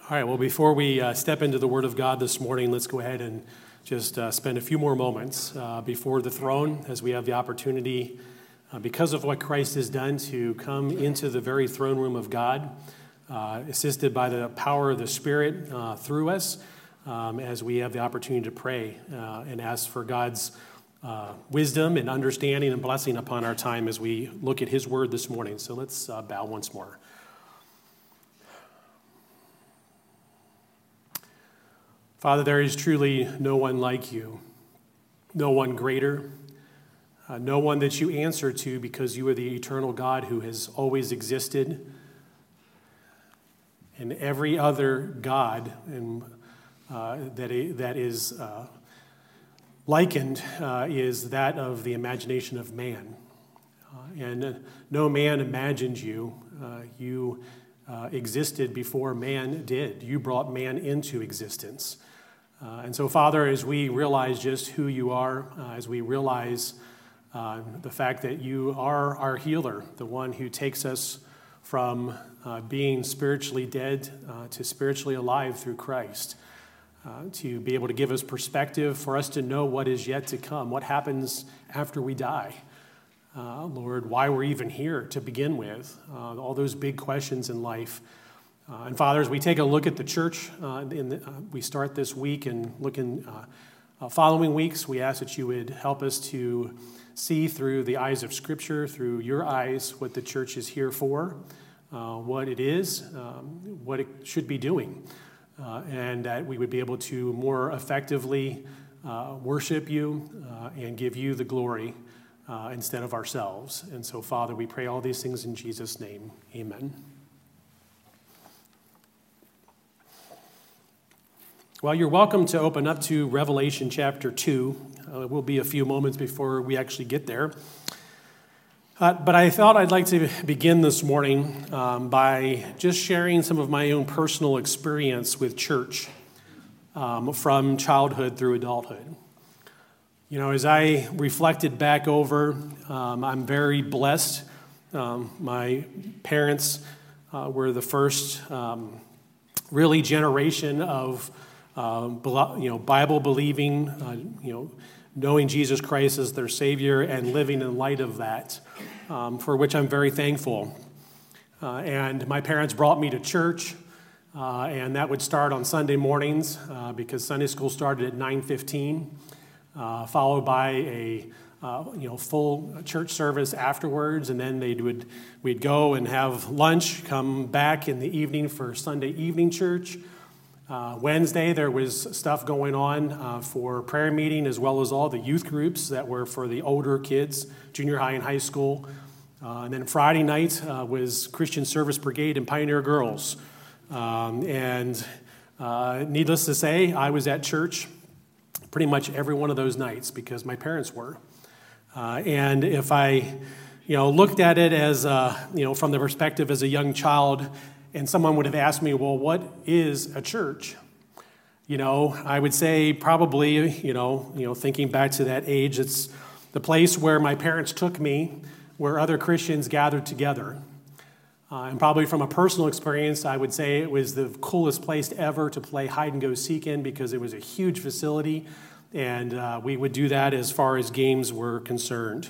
All right, well, before we step into the Word of God this morning, let's go ahead and just spend a few more moments before the throne as we have the opportunity, because of what Christ has done, to come into the very throne room of God, assisted by the power of the Spirit through us, as we have the opportunity to pray and ask for God's wisdom and understanding and blessing upon our time as we look at His Word this morning. So let's bow once more. Father, there is truly no one like you, no one greater, no one that you answer to, because you are the eternal God who has always existed. And every other God that is likened is that of the imagination of man. And no man imagined you. You existed before man did. You brought man into existence. And so, Father, as we realize just who you are, as we realize the fact that you are our healer, the one who takes us from being spiritually dead to spiritually alive through Christ, to be able to give us perspective, for us to know what is yet to come, what happens after we die. Lord, why we're even here to begin with, all those big questions in life. And Father, as we take a look at the church, we start this week and look in following weeks, we ask that you would help us to see through the eyes of Scripture, through your eyes, what the church is here for, what it is, what it should be doing, and that we would be able to more effectively worship you and give you the glory instead of ourselves. And so, Father, we pray all these things in Jesus' name. Amen. Well, you're welcome to open up to Revelation chapter 2. It will be a few moments before we actually get there. But I thought I'd like to begin this morning by just sharing some of my own personal experience with church from childhood through adulthood. You know, as I reflected back over, I'm very blessed. My parents were the first really generation of Bible believing, knowing Jesus Christ as their Savior and living in light of that, for which I'm very thankful. And my parents brought me to church, and that would start on Sunday mornings because Sunday school started at 9:15, followed by a full church service afterwards, and then we'd go and have lunch, come back in the evening for Sunday evening church. Wednesday, there was stuff going on for prayer meeting, as well as all the youth groups that were for the older kids, junior high and high school. And then Friday night was Christian Service Brigade and Pioneer Girls. And needless to say, I was at church pretty much every one of those nights because my parents were. And if I, looked at it as, from the perspective as a young child, and someone would have asked me, well, what is a church? I would say probably, thinking back to that age, it's the place where my parents took me, where other Christians gathered together. And probably from a personal experience, I would say it was the coolest place ever to play hide and go seek in because it was a huge facility, and we would do that as far as games were concerned.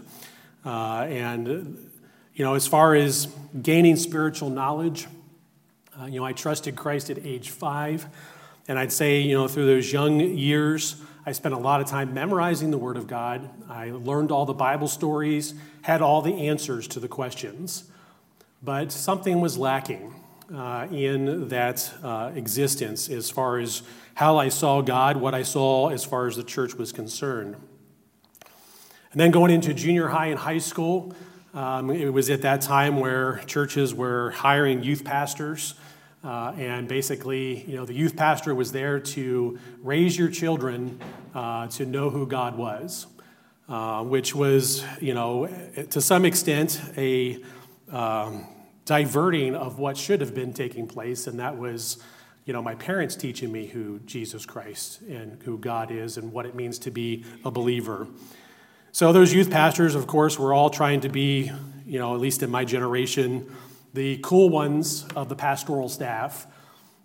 As far as gaining spiritual knowledge, I trusted Christ at age 5, and I'd say, through those young years, I spent a lot of time memorizing the Word of God. I learned all the Bible stories, had all the answers to the questions, but something was lacking in that existence as far as how I saw God, what I saw as far as the church was concerned. And then going into junior high and high school, it was at that time where churches were hiring youth pastors, and basically, the youth pastor was there to raise your children to know who God was, which was, to some extent, a diverting of what should have been taking place, and that was, my parents teaching me who Jesus Christ and who God is and what it means to be a believer. So those youth pastors, of course, were all trying to be, at least in my generation, the cool ones of the pastoral staff.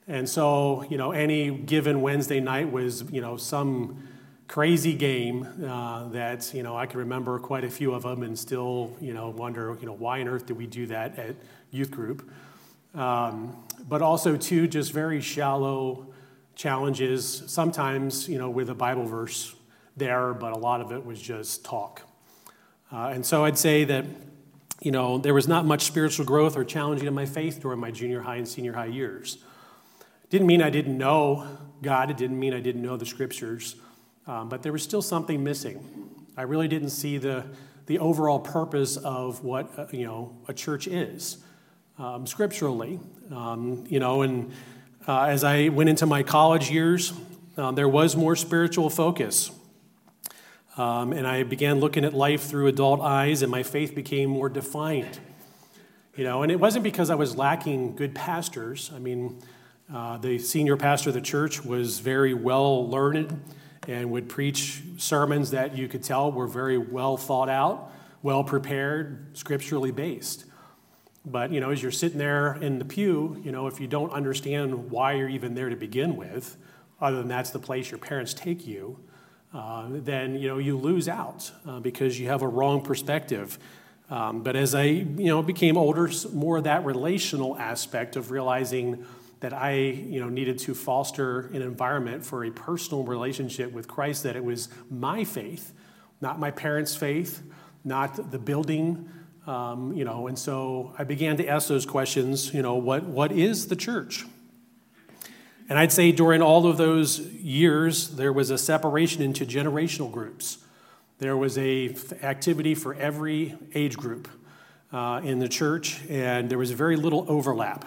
And so, any given Wednesday night was, some crazy game that, I can remember quite a few of them and still, wonder, why on earth did we do that at youth group? But also, too, just very shallow challenges, sometimes, with a Bible verse there, but a lot of it was just talk. And so I'd say that, there was not much spiritual growth or challenging in my faith during my junior high and senior high years. Didn't mean I didn't know God. It didn't mean I didn't know the scriptures. But there was still something missing. I really didn't see the overall purpose of what, a church is scripturally. And as I went into my college years, there was more spiritual focus. And I began looking at life through adult eyes, and my faith became more defined. And it wasn't because I was lacking good pastors. I mean, the senior pastor of the church was very well learned and would preach sermons that you could tell were very well thought out, well prepared, scripturally based. But, as you're sitting there in the pew, if you don't understand why you're even there to begin with, other than that's the place your parents take you, then, you lose out because you have a wrong perspective. But as I, became older, more of that relational aspect of realizing that I, needed to foster an environment for a personal relationship with Christ, that it was my faith, not my parents' faith, not the building, and so I began to ask those questions, what is the church? And I'd say during all of those years, there was a separation into generational groups. There was a activity for every age group in the church, and there was very little overlap.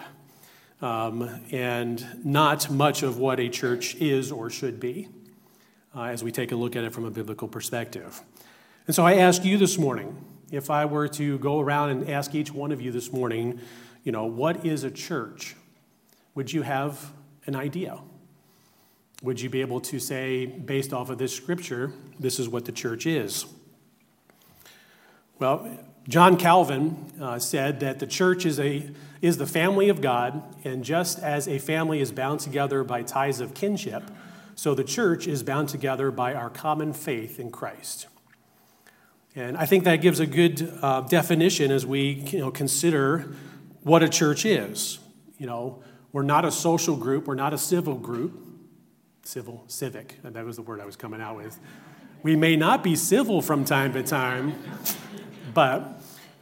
And not much of what a church is or should be as we take a look at it from a biblical perspective. And so I ask you this morning, if I were to go around and ask each one of you this morning, what is a church? Would you have an idea? Would you be able to say, based off of this scripture, this is what the church is? Well, John Calvin said that the church is the family of God, and just as a family is bound together by ties of kinship, so the church is bound together by our common faith in Christ. And I think that gives a good definition as we consider what a church is. We're not a social group, we're not a civil group. Civic, that was the word I was coming out with. We may not be civil from time to time, but,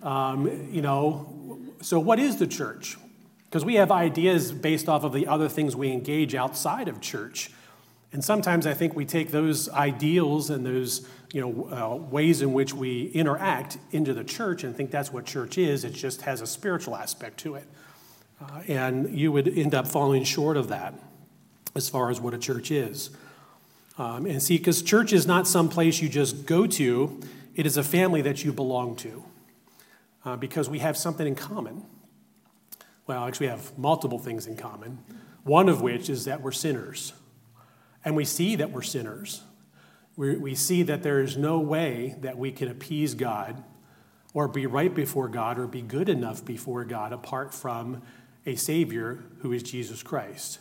so what is the church? Because we have ideas based off of the other things we engage outside of church. And sometimes I think we take those ideals and those, ways in which we interact into the church and think that's what church is. It just has a spiritual aspect to it. And you would end up falling short of that as far as what a church is. And see, because church is not some place you just go to. It is a family that you belong to because we have something in common. Well, actually, we have multiple things in common, one of which is that we're sinners. And we see that we're sinners. We see that there is no way that we can appease God or be right before God or be good enough before God apart from a Savior who is Jesus Christ.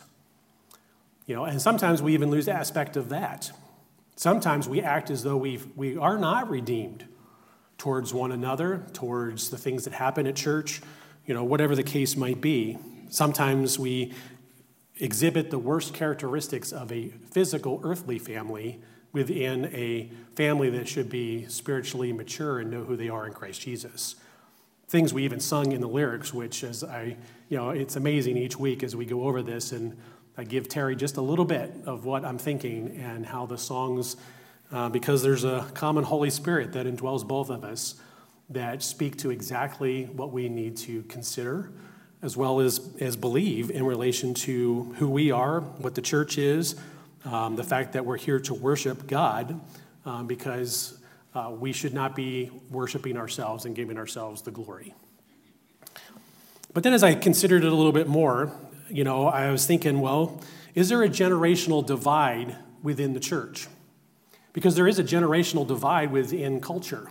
And sometimes we even lose aspect of that. Sometimes we act as though we are not redeemed towards one another, towards the things that happen at church, whatever the case might be. Sometimes we exhibit the worst characteristics of a physical earthly family within a family that should be spiritually mature and know who they are in Christ Jesus. Things we even sung in the lyrics, which as it's amazing each week as we go over this, and I give Terry just a little bit of what I'm thinking and how the songs, because there's a common Holy Spirit that indwells both of us, that speak to exactly what we need to consider, as well as believe in relation to who we are, what the church is, the fact that we're here to worship God, because we should not be worshiping ourselves and giving ourselves the glory. But then as I considered it a little bit more, I was thinking, well, is there a generational divide within the church? Because there is a generational divide within culture.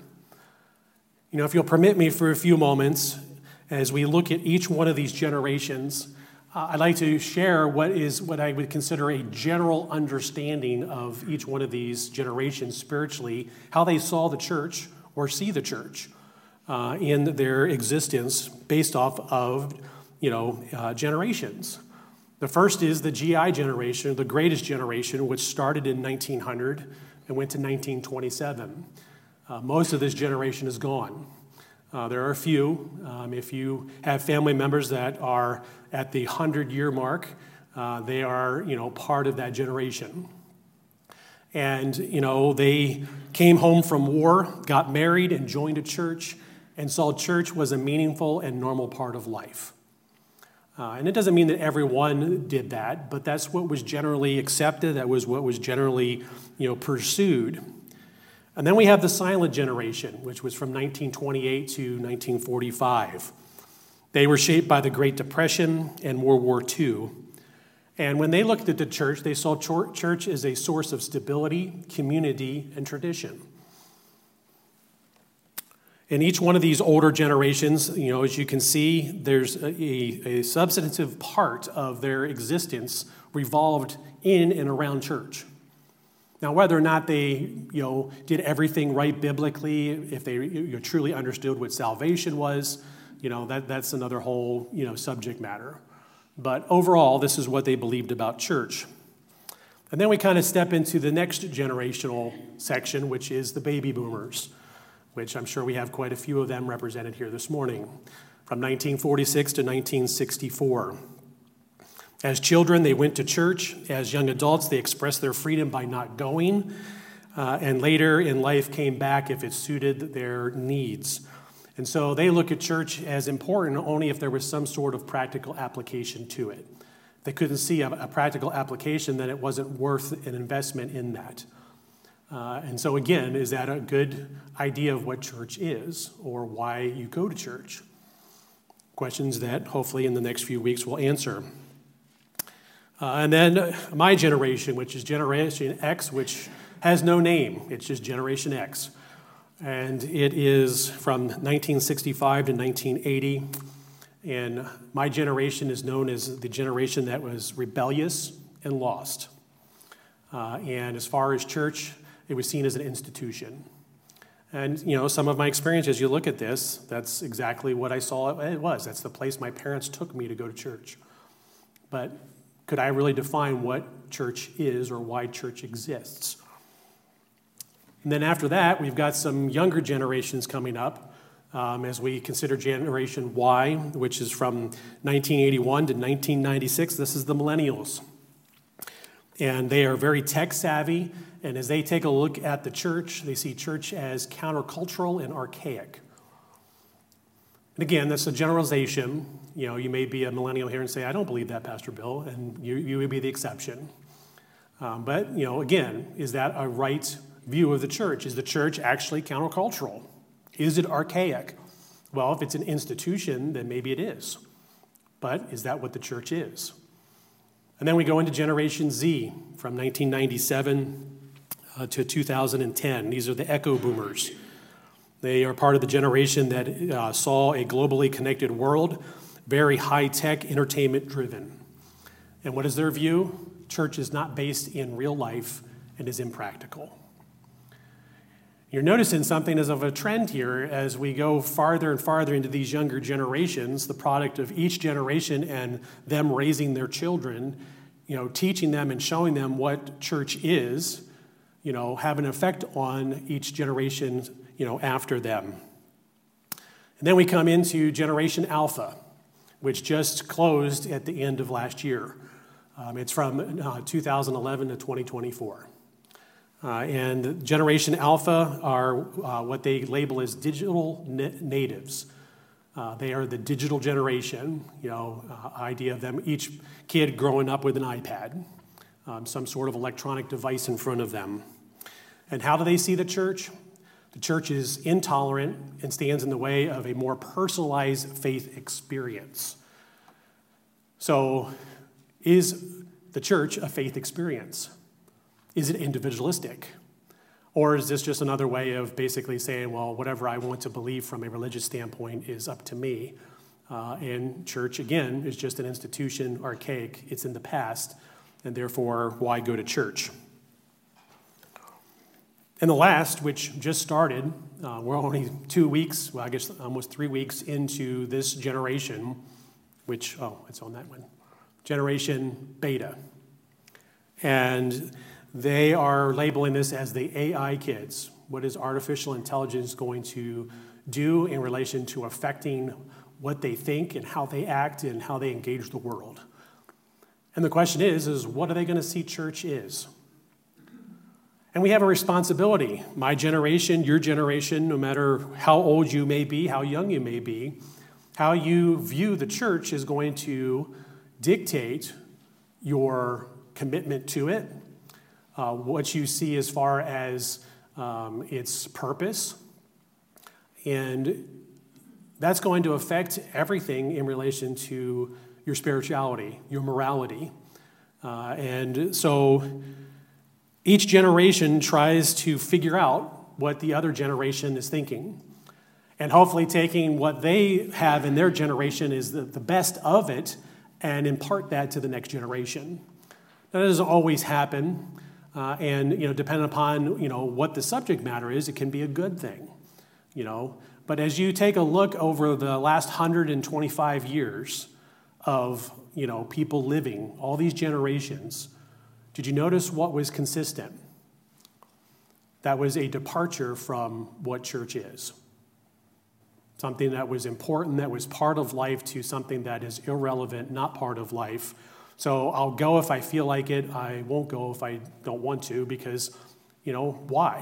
If you'll permit me for a few moments, as we look at each one of these generations, I'd like to share what I would consider a general understanding of each one of these generations spiritually, how they saw the church or see the church in their existence based off of, generations. The first is the GI generation, the greatest generation, which started in 1900 and went to 1927. Most of this generation is gone. There are a few. If you have family members that are at the 100-year mark, they are, part of that generation. And, they came home from war, got married, and joined a church, and saw church was a meaningful and normal part of life. And it doesn't mean that everyone did that, but that's what was generally accepted. That was what was generally, pursued. And then we have the silent generation, which was from 1928 to 1945. They were shaped by the Great Depression and World War II. And when they looked at the church, they saw church as a source of stability, community, and tradition. In each one of these older generations, as you can see, there's a substantive part of their existence revolved in and around church. Now, whether or not they, did everything right biblically, if they truly understood what salvation was, that's another whole, subject matter. But overall, this is what they believed about church. And then we kind of step into the next generational section, which is the baby boomers, which I'm sure we have quite a few of them represented here this morning, from 1946 to 1964. As children, they went to church. As young adults, they expressed their freedom by not going, and later in life came back if it suited their needs. And so they look at church as important only if there was some sort of practical application to it. If they couldn't see a practical application, then it wasn't worth an investment in that. And so again, is that a good idea of what church is or why you go to church? Questions that hopefully in the next few weeks we'll answer. And then my generation, which is Generation X, which has no name. It's just Generation X. And it is from 1965 to 1980. And my generation is known as the generation that was rebellious and lost. And as far as church, it was seen as an institution. And, some of my experience as you look at this, that's exactly what I saw it was. That's the place my parents took me to go to church. But could I really define what church is or why church exists? And then after that, we've got some younger generations coming up as we consider Generation Y, which is from 1981 to 1996. This is the millennials. And they are very tech savvy. And as they take a look at the church, they see church as countercultural and archaic. And again, that's a generalization. You may be a millennial here and say, I don't believe that, Pastor Bill, and you would be the exception. But, again, is that a right view of the church? Is the church actually countercultural? Is it archaic? Well, if it's an institution, then maybe it is. But is that what the church is? And then we go into Generation Z from 1997 to 2010. These are the echo boomers. They are part of the generation that saw a globally connected world, very high-tech, entertainment-driven. And what is their view? Church is not based in real life and is impractical. You're noticing something as of a trend here as we go farther and farther into these younger generations, the product of each generation and them raising their children, teaching them and showing them what church is, have an effect on each generation, after them. And then we come into Generation Alpha, which just closed at the end of last year. It's from 2011 to 2024. And Generation Alpha are what they label as digital natives. They are the digital generation, idea of them, each kid growing up with an iPad, some sort of electronic device in front of them. And how do they see the church? The church is intolerant and stands in the way of a more personalized faith experience. So, is the church a faith experience? Is it individualistic? Or is this just another way of basically saying, well, whatever I want to believe from a religious standpoint is up to me? And church, again, is just an institution, archaic. It's in the past, and therefore, why go to church? And the last, which just started, we're only 2 weeks, well, I guess almost 3 weeks into this generation, which, it's on that one, Generation Beta. And they are labeling this as the AI kids. What is artificial intelligence going to do in relation to affecting what they think and how they act and how they engage the world? And the question is what are they going to see church is? And we have a responsibility. My generation, your generation, no matter how old you may be, how young you may be, how you view the church is going to dictate your commitment to it, what you see as far as its purpose. And that's going to affect everything in relation to your spirituality, your morality. And so each generation tries to figure out what the other generation is thinking. And hopefully taking what they have in their generation is the best of it and impart that to the next generation. That doesn't always happen. And depending upon, what the subject matter is, it can be a good thing, But as you take a look over the last 125 years of, people living, all these generations, did you notice what was consistent? That was a departure from what church is. Something that was important, that was part of life, to something that is irrelevant, not part of life. So I'll go if I feel like it. I won't go if I don't want to, because, why?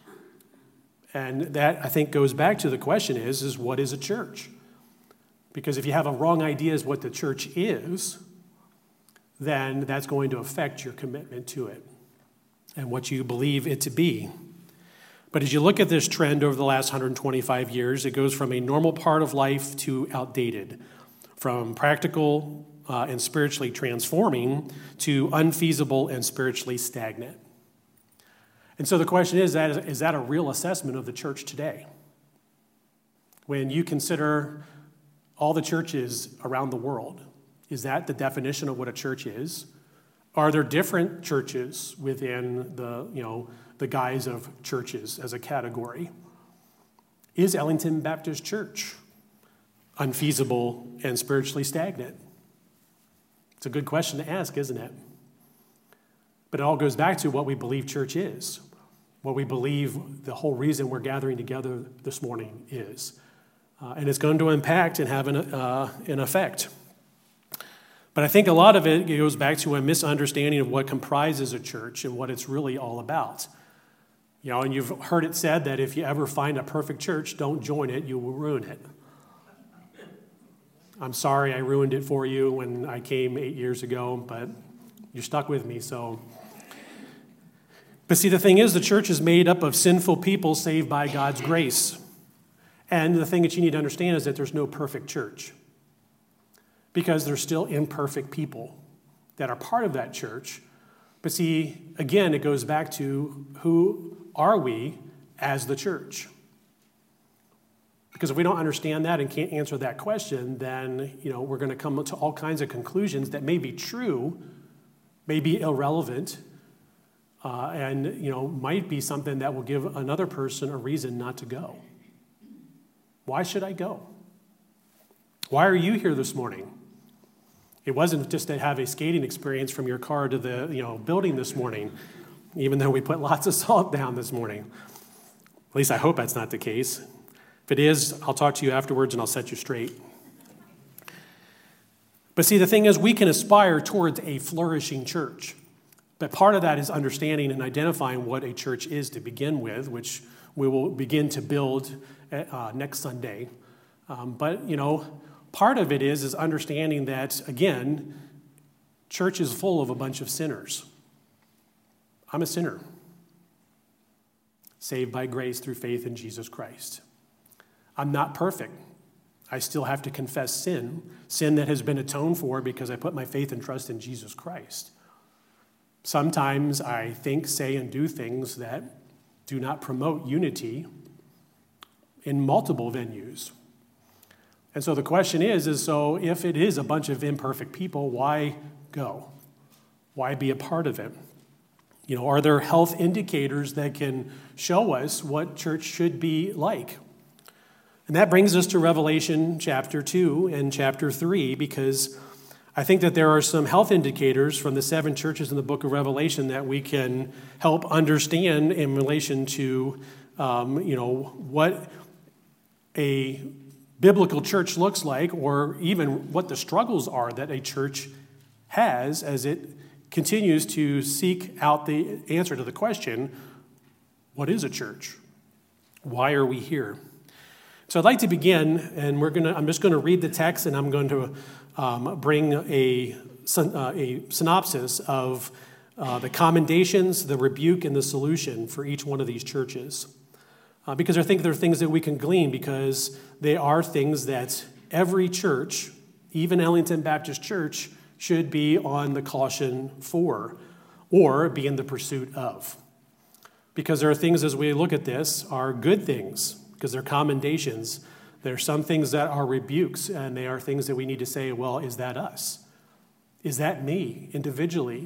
And that, I think, goes back to the question is what is a church? Because if you have a wrong idea as what the church is, then that's going to affect your commitment to it and what you believe it to be. But as you look at this trend over the last 125 years, it goes from a normal part of life to outdated, from practical and spiritually transforming to unfeasible and spiritually stagnant. And so the question is that a real assessment of the church today? When you consider all the churches around the world, is that the definition of what a church is? Are there different churches within the guise of churches as a category? Is Ellington Baptist Church unfeasible and spiritually stagnant? It's a good question to ask, isn't it? But it all goes back to what we believe church is, what we believe the whole reason we're gathering together this morning is. And it's going to impact and have an effect. But I think a lot of it goes back to a misunderstanding of what comprises a church and what it's really all about. And you've heard it said that if you ever find a perfect church, don't join it, you will ruin it. I'm sorry I ruined it for you when I came 8 years ago, but you're stuck with me, so. But see, the thing is, the church is made up of sinful people saved by God's grace. And the thing that you need to understand is that there's no perfect church, because there's still imperfect people that are part of that church. But see, again, it goes back to who are we as the church? Because if we don't understand that and can't answer that question, then we're going to come to all kinds of conclusions that may be true, may be irrelevant, and might be something that will give another person a reason not to go. Why should I go? Why are you here this morning? It wasn't just to have a skating experience from your car to the building this morning, even though we put lots of salt down this morning. At least I hope that's not the case. If it is, I'll talk to you afterwards and I'll set you straight. But see, the thing is, we can aspire towards a flourishing church. But part of that is understanding and identifying what a church is to begin with, which we will begin to build next Sunday. But part of it is understanding that, again, church is full of a bunch of sinners. I'm a sinner, saved by grace through faith in Jesus Christ. I'm not perfect. I still have to confess sin that has been atoned for because I put my faith and trust in Jesus Christ. Sometimes I think, say, and do things that do not promote unity in multiple venues. And so the question is so if it is a bunch of imperfect people, why go? Why be a part of it? Are there health indicators that can show us what church should be like? And that brings us to Revelation chapter 2 and chapter 3, because I think that there are some health indicators from the 7 churches in the book of Revelation that we can help understand in relation to, what a biblical church looks like, or even what the struggles are that a church has as it continues to seek out the answer to the question, what is a church? Why are we here? So I'd like to begin, and I'm just going to read the text, and I'm going to bring a synopsis of the commendations, the rebuke, and the solution for each one of these churches. Because I think there are things that we can glean, because they are things that every church, even Ellington Baptist Church, should be on the caution for, or be in the pursuit of. Because there are things, as we look at this, are good things, because they're commendations. There are some things that are rebukes, and they are things that we need to say, well, is that us? Is that me individually?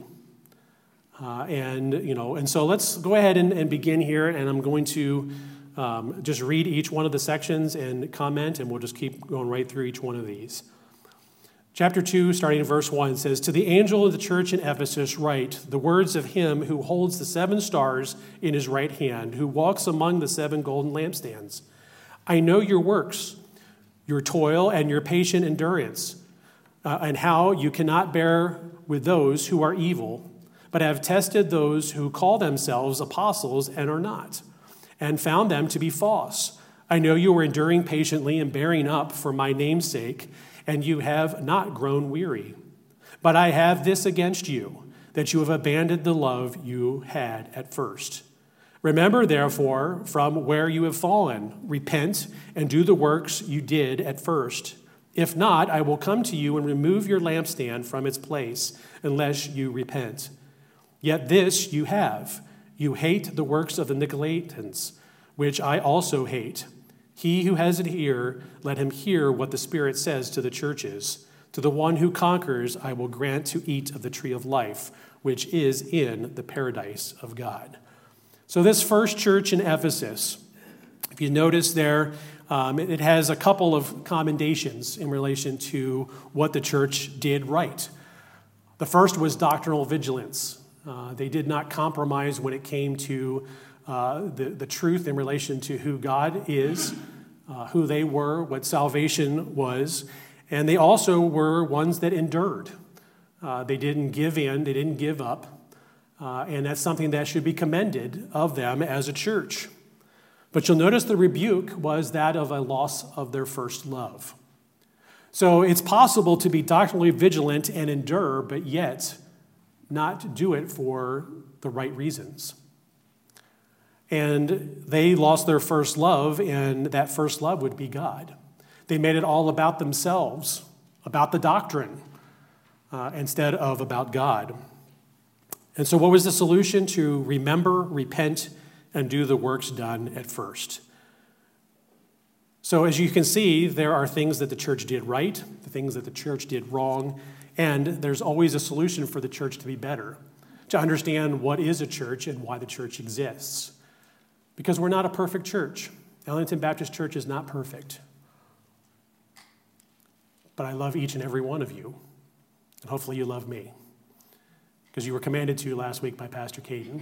And so let's go ahead and begin here, and I'm going to just read each one of the sections and comment, and we'll just keep going right through each one of these. Chapter 2, starting in verse 1, says, "To the angel of the church in Ephesus write the words of him who holds the 7 stars in his right hand, who walks among the 7 golden lampstands. I know your works, your toil, and your patient endurance, and how you cannot bear with those who are evil, but have tested those who call themselves apostles and are not, and found them to be false. I know you are enduring patiently and bearing up for my name's sake, and you have not grown weary. But I have this against you, that you have abandoned the love you had at first. Remember, therefore, from where you have fallen, repent and do the works you did at first. If not, I will come to you and remove your lampstand from its place, unless you repent. Yet this you have. You hate the works of the Nicolaitans, which I also hate. He who has an ear, let him hear what the Spirit says to the churches. To the one who conquers, I will grant to eat of the tree of life, which is in the paradise of God." So this first church in Ephesus, if you notice there, it has a couple of commendations in relation to what the church did right. The first was doctrinal vigilance. They did not compromise when it came to the truth in relation to who God is, who they were, what salvation was. And they also were ones that endured. They didn't give in, they didn't give up. And that's something that should be commended of them as a church. But you'll notice the rebuke was that of a loss of their first love. So it's possible to be doctrinally vigilant and endure, but yet not do it for the right reasons. And they lost their first love, and that first love would be God. They made it all about themselves, about the doctrine, instead of about God. And so what was the solution? To remember, repent, and do the works done at first. So as you can see, there are things that the church did right, the things that the church did wrong, and there's always a solution for the church to be better, to understand what is a church and why the church exists. Because we're not a perfect church. Ellington Baptist Church is not perfect. But I love each and every one of you, and hopefully you love me, because you were commanded to last week by Pastor Caden.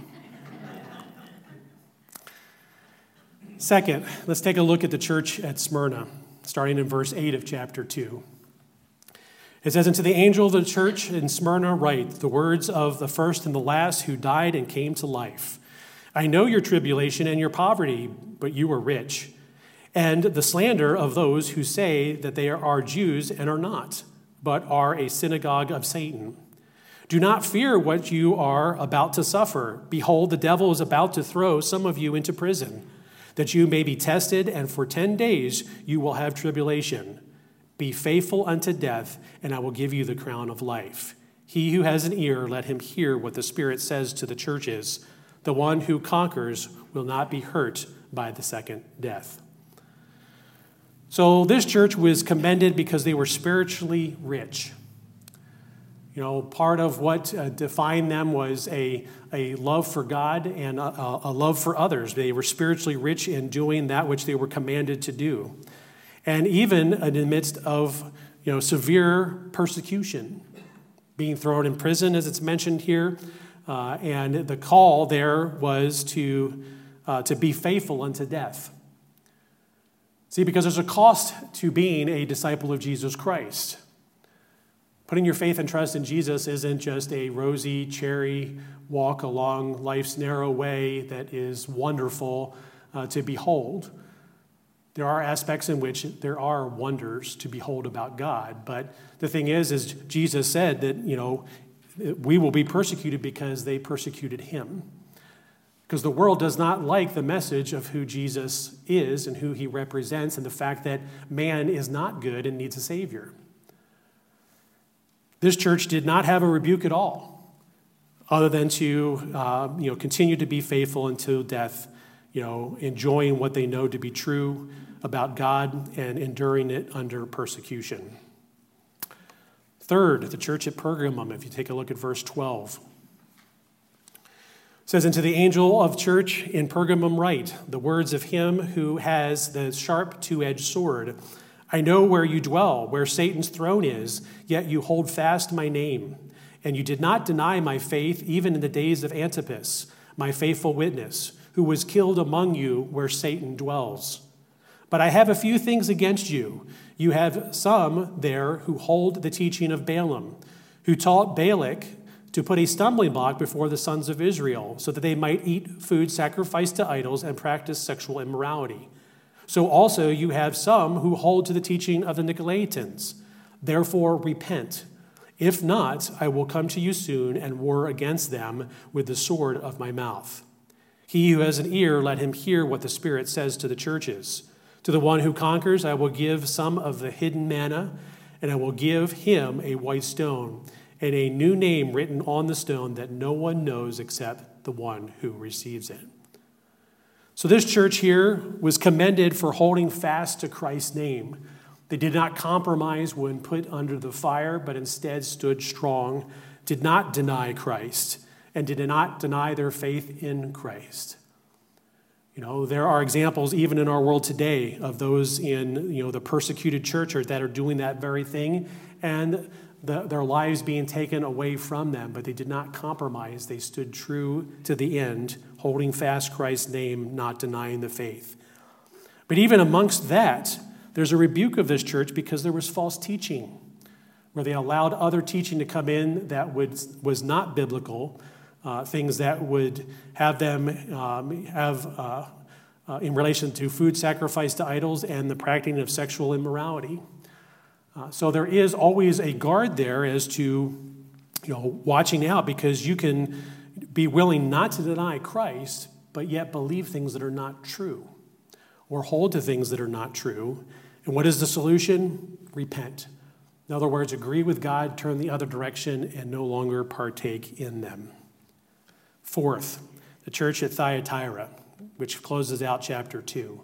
Second, let's take a look at the church at Smyrna, starting in verse 8 of chapter 2. It says, "And to the angel of the church in Smyrna write the words of the first and the last who died and came to life. I know your tribulation and your poverty, but you are rich, and the slander of those who say that they are Jews and are not, but are a synagogue of Satan. Do not fear what you are about to suffer. Behold, the devil is about to throw some of you into prison, that you may be tested, and for 10 days you will have tribulation. Be faithful unto death, and I will give you the crown of life. He who has an ear, let him hear what the Spirit says to the churches. The one who conquers will not be hurt by the second death." So this church was commended because they were spiritually rich. You know, part of what defined them was a love for God and a love for others. They were spiritually rich in doing that which they were commanded to do. And even in the midst of, severe persecution, being thrown in prison, as it's mentioned here. And the call there was to be faithful unto death. See, because there's a cost to being a disciple of Jesus Christ. Putting your faith and trust in Jesus isn't just a rosy, cherry walk along life's narrow way that is wonderful to behold. There are aspects in which there are wonders to behold about God. But the thing is Jesus said that, we will be persecuted because they persecuted him. Because the world does not like the message of who Jesus is and who he represents and the fact that man is not good and needs a Savior. This church did not have a rebuke at all, other than to continue to be faithful until death, enjoying what they know to be true about God and enduring it under persecution. Third, the church at Pergamum, if you take a look at verse 12. It says, "And to the angel of church in Pergamum write, the words of him who has the sharp two-edged sword. I know where you dwell, where Satan's throne is, yet you hold fast my name. And you did not deny my faith even in the days of Antipas, my faithful witness, who was killed among you where Satan dwells. But I have a few things against you. You have some there who hold the teaching of Balaam, who taught Balak to put a stumbling block before the sons of Israel, so that they might eat food sacrificed to idols and practice sexual immorality. So also you have some who hold to the teaching of the Nicolaitans. Therefore repent. If not, I will come to you soon and war against them with the sword of my mouth. He who has an ear, let him hear what the Spirit says to the churches. To the one who conquers, I will give some of the hidden manna, and I will give him a white stone and a new name written on the stone that no one knows except the one who receives it." So this church here was commended for holding fast to Christ's name. They did not compromise when put under the fire, but instead stood strong, did not deny Christ, and did not deny their faith in Christ. There are examples even in our world today of those in, the persecuted church that are doing that very thing, and their lives being taken away from them, but they did not compromise. They stood true to the end, holding fast Christ's name, not denying the faith. But even amongst that, there's a rebuke of this church because there was false teaching, where they allowed other teaching to come in that was not biblical, things that would have them in relation to food sacrificed to idols and the practicing of sexual immorality. So there is always a guard there as to, watching out, because you can be willing not to deny Christ, but yet believe things that are not true or hold to things that are not true. And what is the solution? Repent. In other words, agree with God, turn the other direction, and no longer partake in them. Fourth, the church at Thyatira, which closes out chapter 2.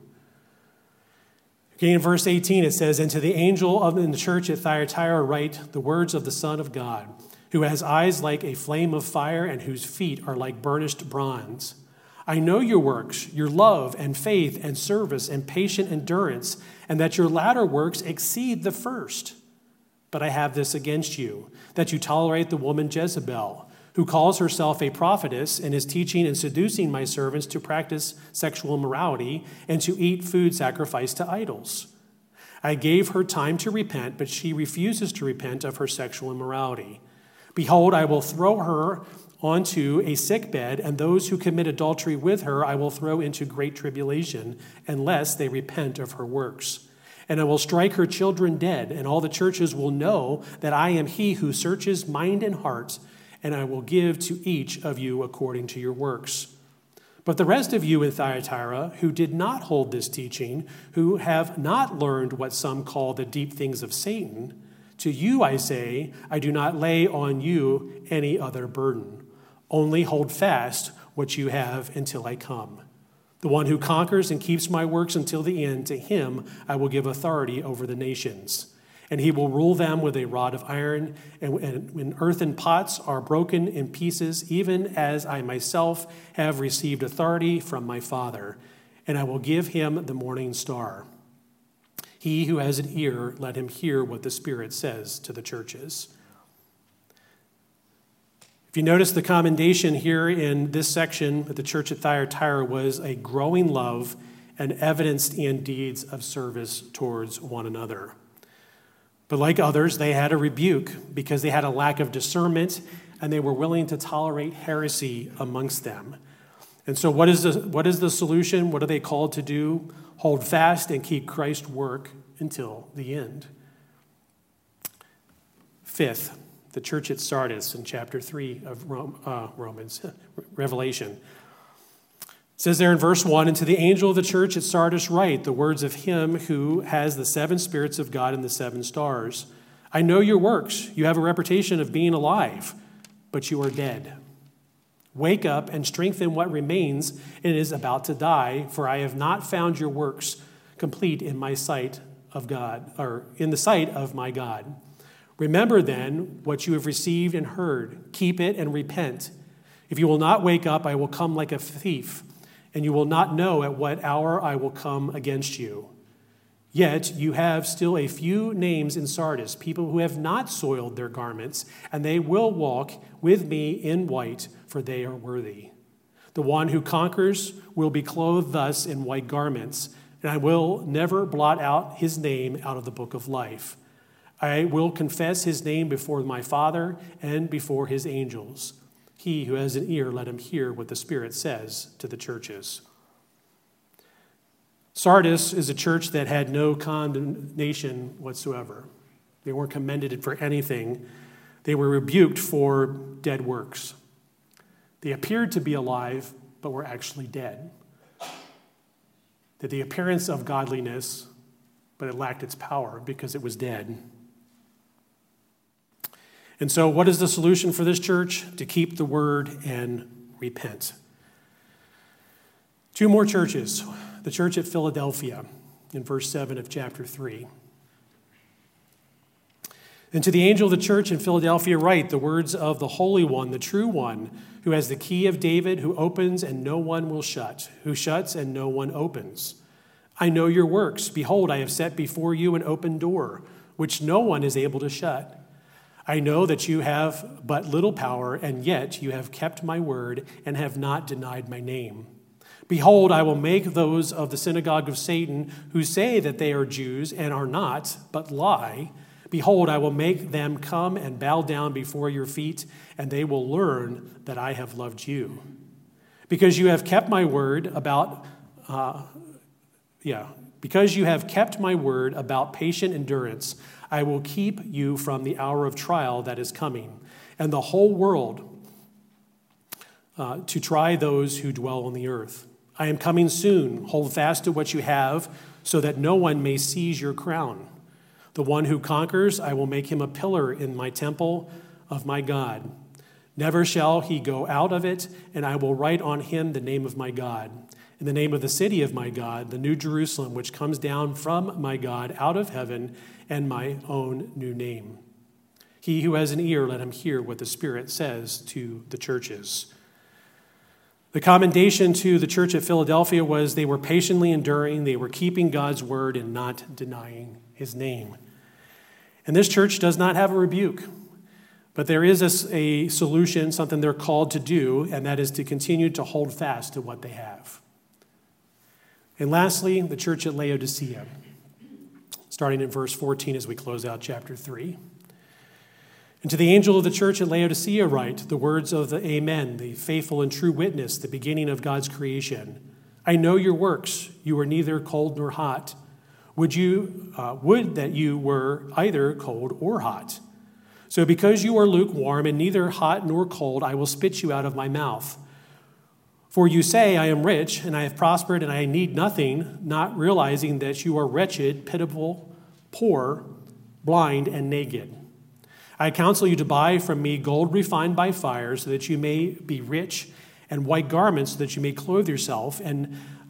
In verse 18, it says, "And to the angel in the church at Thyatira write the words of the Son of God, who has eyes like a flame of fire and whose feet are like burnished bronze. I know your works, your love and faith and service and patient endurance, and that your latter works exceed the first. But I have this against you, that you tolerate the woman Jezebel, who calls herself a prophetess and is teaching and seducing my servants to practice sexual immorality and to eat food sacrificed to idols. I gave her time to repent, but she refuses to repent of her sexual immorality. Behold, I will throw her onto a sickbed, and those who commit adultery with her I will throw into great tribulation, unless they repent of her works. And I will strike her children dead, and all the churches will know that I am he who searches mind and heart, and I will give to each of you according to your works. But the rest of you in Thyatira, who did not hold this teaching, who have not learned what some call the deep things of Satan, to you I say, I do not lay on you any other burden. Only hold fast what you have until I come. The one who conquers and keeps my works until the end, to him I will give authority over the nations. And he will rule them with a rod of iron, and when earthen pots are broken in pieces, even as I myself have received authority from my Father. And I will give him the morning star. He who has an ear, let him hear what the Spirit says to the churches. If you notice, the commendation here in this section at the church at Thyatira was a growing love and evidenced in deeds of service towards one another. But like others, they had a rebuke because they had a lack of discernment and they were willing to tolerate heresy amongst them. And so what is the solution? What are they called to do? Hold fast and keep Christ's work until the end. Fifth, the church at Sardis in chapter 3 of Revelation. It says there in verse 1, "And to the angel of the church at Sardis write the words of him who has the 7 spirits of God and the 7 stars. I know your works. You have a reputation of being alive, but you are dead. Wake up and strengthen what remains and is about to die, for I have not found your works complete in my sight of God, or in the sight of my God. Remember then what you have received and heard. Keep it and repent. If you will not wake up, I will come like a thief, and you will not know at what hour I will come against you. Yet you have still a few names in Sardis, people who have not soiled their garments, and they will walk with me in white, for they are worthy. The one who conquers will be clothed thus in white garments, and I will never blot out his name out of the book of life. I will confess his name before my Father and before his angels. He who has an ear, let him hear what the Spirit says to the churches." Sardis is a church that had no condemnation whatsoever. They weren't commended for anything. They were rebuked for dead works. They appeared to be alive, but were actually dead. That the appearance of godliness, but it lacked its power because it was dead. And so what is the solution for this church? To keep the word and repent. 2 more churches. The church at Philadelphia in verse 7 of chapter 3. "And to the angel of the church in Philadelphia write the words of the Holy One, the true One, who has the key of David, who opens and no one will shut, who shuts and no one opens. I know your works. Behold, I have set before you an open door, which no one is able to shut. I know that you have but little power, and yet you have kept my word and have not denied my name. Behold, I will make those of the synagogue of Satan who say that they are Jews and are not, but lie. Behold, I will make them come and bow down before your feet, and they will learn that I have loved you. Because you have kept my word about patient endurance, I will keep you from the hour of trial that is coming, and the whole world to try those who dwell on the earth. I am coming soon. Hold fast to what you have, so that no one may seize your crown. The one who conquers, I will make him a pillar in my temple of my God. Never shall he go out of it, and I will write on him the name of my God, in the name of the city of my God, the new Jerusalem, which comes down from my God out of heaven, and my own new name. He who has an ear, let him hear what the Spirit says to the churches." The commendation to the church at Philadelphia was they were patiently enduring, they were keeping God's word and not denying his name. And this church does not have a rebuke, but there is a solution, something they're called to do, and that is to continue to hold fast to what they have. And lastly, the church at Laodicea, starting in verse 14 as we close out chapter 3. "And to the angel of the church at Laodicea write the words of the Amen, the faithful and true witness, the beginning of God's creation. I know your works. You are neither cold nor hot. Would that you were either cold or hot. So because you are lukewarm and neither hot nor cold, I will spit you out of my mouth. For you say, I am rich, and I have prospered, and I need nothing, not realizing that you are wretched, pitiable, poor, blind, and naked. I counsel you to buy from me gold refined by fire, so that you may be rich, and white garments, so that you may clothe yourself, and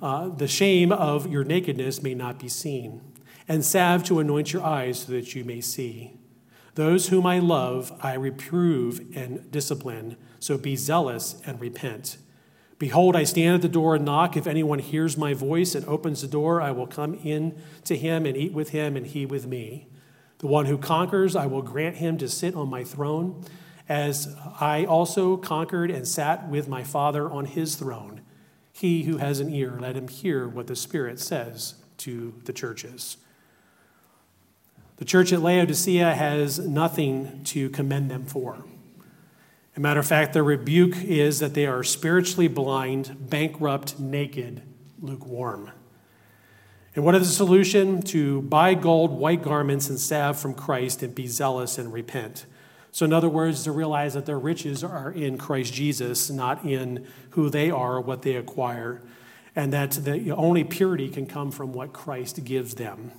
the shame of your nakedness may not be seen, and salve to anoint your eyes so that you may see. Those whom I love, I reprove and discipline, so be zealous and repent. Behold, I stand at the door and knock. If anyone hears my voice and opens the door, I will come in to him and eat with him and he with me. The one who conquers, I will grant him to sit on my throne, as I also conquered and sat with my Father on his throne. He who has an ear, let him hear what the Spirit says to the churches. The church at Laodicea has nothing to commend them for. As a matter of fact, their rebuke is that they are spiritually blind, bankrupt, naked, lukewarm. And what is the solution? To buy gold, white garments, and salve from Christ, and be zealous and repent. So in other words, to realize that their riches are in Christ Jesus, not in who they are or what they acquire, and that the only purity can come from what Christ gives them.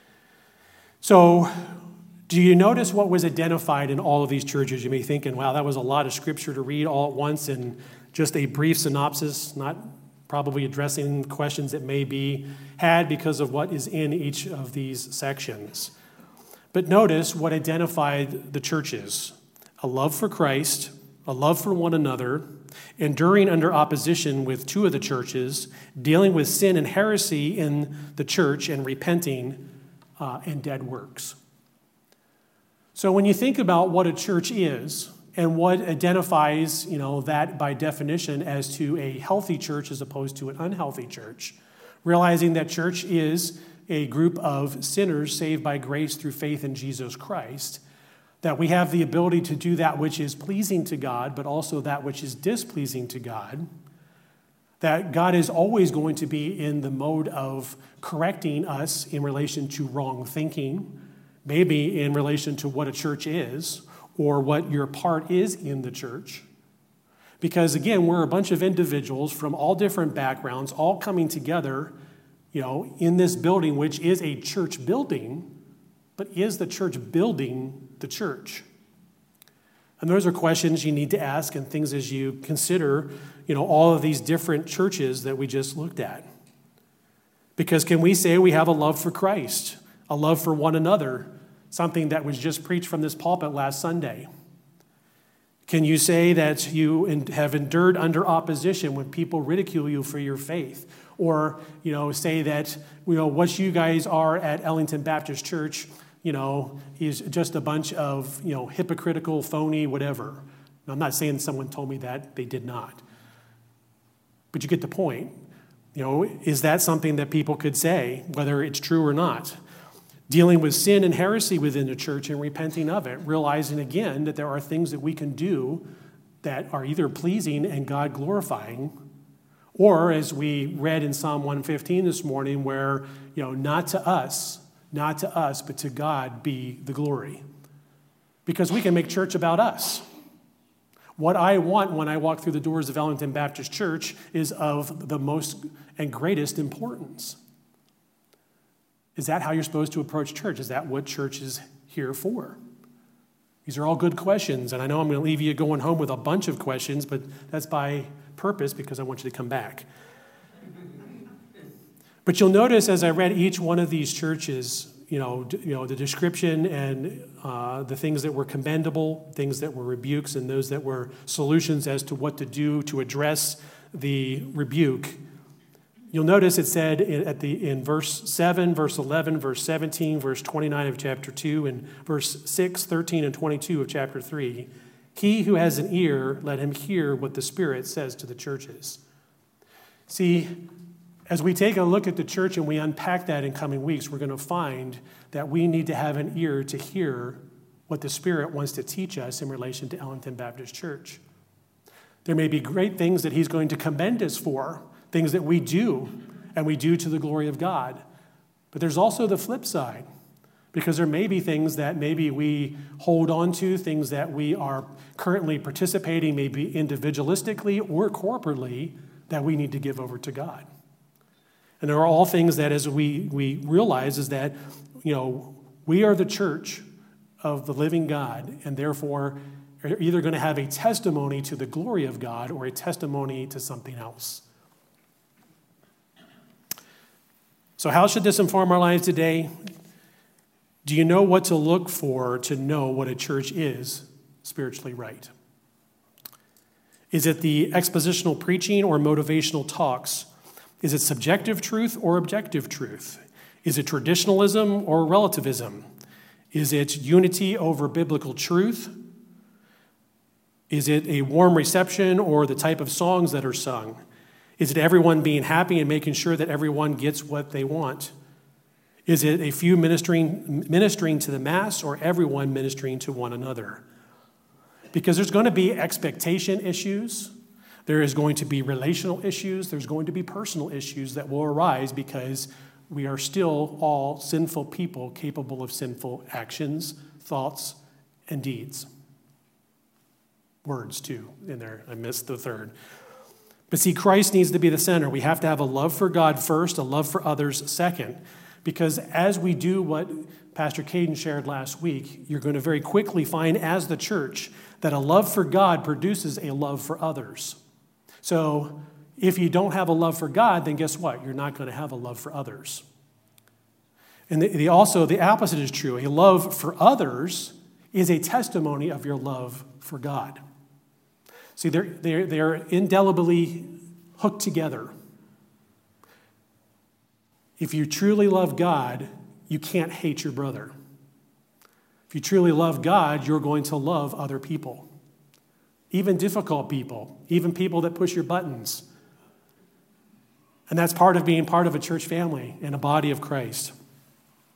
So do you notice what was identified in all of these churches? You may be thinking, wow, that was a lot of scripture to read all at once in just a brief synopsis, not probably addressing questions that may be had because of what is in each of these sections. But notice what identified the churches: a love for Christ, a love for one another, enduring under opposition with two of the churches, dealing with sin and heresy in the church, and repenting and dead works. So when you think about what a church is and what identifies, that by definition as to a healthy church as opposed to an unhealthy church, realizing that church is a group of sinners saved by grace through faith in Jesus Christ, that we have the ability to do that which is pleasing to God, but also that which is displeasing to God, that God is always going to be in the mode of correcting us in relation to wrong thinking, maybe in relation to what a church is or what your part is in the church. Because again, we're a bunch of individuals from all different backgrounds, all coming together, in this building, which is a church building, but is the church building the church? And those are questions you need to ask and things as you consider, all of these different churches that we just looked at. Because can we say we have a love for Christ, a love for one another, something that was just preached from this pulpit last Sunday? Can you say that you have endured under opposition when people ridicule you for your faith? Or, say that, what you guys are at Ellington Baptist Church, is just a bunch of, hypocritical, phony, whatever. I'm not saying someone told me that. They did not. But you get the point. Is that something that people could say, whether it's true or not? Dealing with sin and heresy within the church and repenting of it, realizing again that there are things that we can do that are either pleasing and God glorifying, or as we read in Psalm 115 this morning, where, not to us, but to God be the glory. Because we can make church about us. What I want when I walk through the doors of Ellington Baptist Church is of the most and greatest importance. Is that how you're supposed to approach church? Is that what church is here for? These are all good questions, and I know I'm going to leave you going home with a bunch of questions, but that's by purpose because I want you to come back. But you'll notice as I read each one of these churches, the description and the things that were commendable, things that were rebukes, and those that were solutions as to what to do to address the rebuke. You'll notice it said in verse 7, verse 11, verse 17, verse 29 of chapter 2, and verse 6, 13, and 22 of chapter 3, he who has an ear, let him hear what the Spirit says to the churches. See, as we take a look at the church and we unpack that in coming weeks, we're going to find that we need to have an ear to hear what the Spirit wants to teach us in relation to Ellington Baptist Church. There may be great things that he's going to commend us for, things that we do, and we do to the glory of God. But there's also the flip side, because there may be things that maybe we hold on to, things that we are currently participating, maybe individualistically or corporately, that we need to give over to God. And there are all things that as we realize is that, we are the church of the living God, and therefore are either going to have a testimony to the glory of God or a testimony to something else. So how should this inform our lives today? Do you know what to look for to know what a church is spiritually right? Is it the expositional preaching or motivational talks? Is it subjective truth or objective truth? Is it traditionalism or relativism? Is it unity over biblical truth? Is it a warm reception or the type of songs that are sung? Is it everyone being happy and making sure that everyone gets what they want? Is it a few ministering to the mass or everyone ministering to one another? Because there's going to be expectation issues. There is going to be relational issues. There's going to be personal issues that will arise because we are still all sinful people capable of sinful actions, thoughts, and deeds. Words, too, in there. I missed the third. But see, Christ needs to be the center. We have to have a love for God first, a love for others second. Because as we do what Pastor Caden shared last week, you're going to very quickly find as the church that a love for God produces a love for others. So if you don't have a love for God, then guess what? You're not going to have a love for others. And also, the opposite is true. A love for others is a testimony of your love for God. See, they're indelibly hooked together. If you truly love God, you can't hate your brother. If you truly love God, you're going to love other people, even difficult people, even people that push your buttons. And that's part of being part of a church family and a body of Christ.